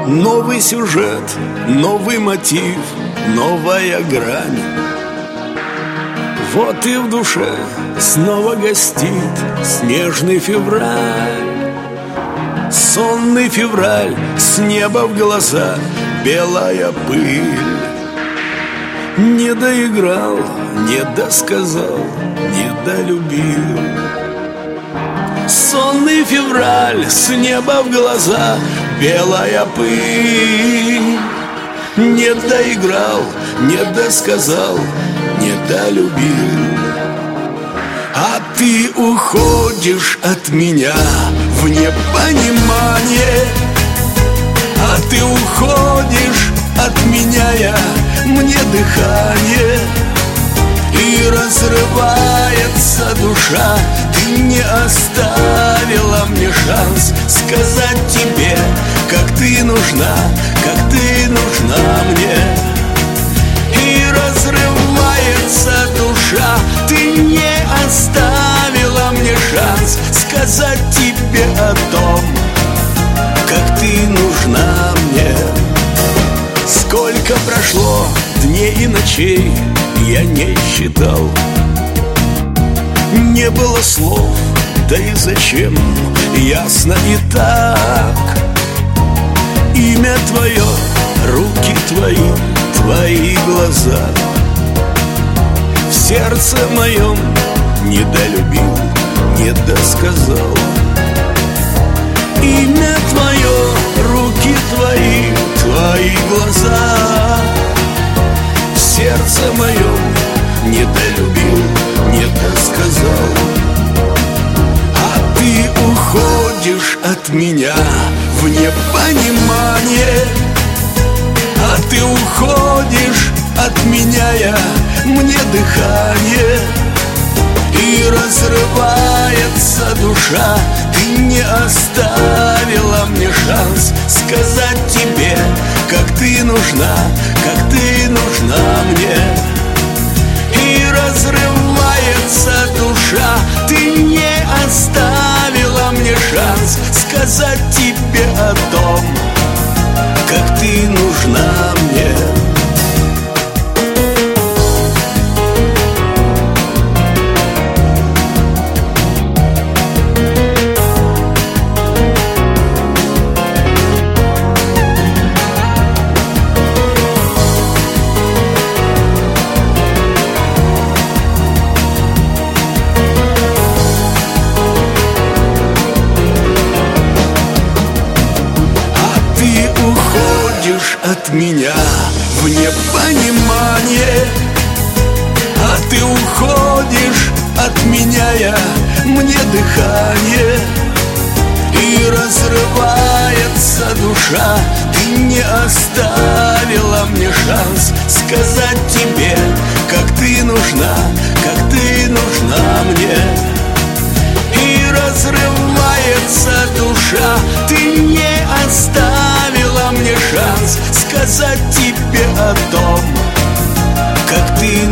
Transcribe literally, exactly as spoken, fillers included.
Новый сюжет, новый мотив, новая грань. Вот и в душе снова гостит снежный февраль. Сонный февраль, с неба в глаза белая пыль. Не доиграл, не досказал, не долюбил. Сонный февраль, с неба в глаза белая пыль. Не доиграл, не досказал, не долюбил. А ты уходишь от меня в непонимание. А ты уходишь от меня, я мне дыхание. И разрывается душа. Ты не оставила мне шанс сказать тебе, как ты нужна, как ты нужна мне. И разрывается душа. Ты не оставила мне шанс сказать тебе о том, как ты нужна мне. Сколько прошло дней и ночей, я не считал. Не было слов, да и зачем, ясно и так. Имя твое, руки твои, твои глаза. В сердце моем не долюбил, не досказал. Имя твое, руки твои, твои глаза. В сердце моем не долюбил, не досказал. А ты уходишь от меня в непонимание. А ты уходишь от меня, я мне дыхание. И разрывается душа. Ты не оставила мне шанс сказать тебе, как ты нужна, как ты нужна мне. И разрывается душа. Ты не оставила мне шанс сказать тебе о том, как ты нужна мне. От меня в непонимание. А ты уходишь от меня, я мне дыхание. И разрывается душа. Ты не оставила мне шанс сказать тебе, как ты нужна, как ты нужна мне. И разрывается душа. Ты не оставила мне шанс сказать тебе о том, как ты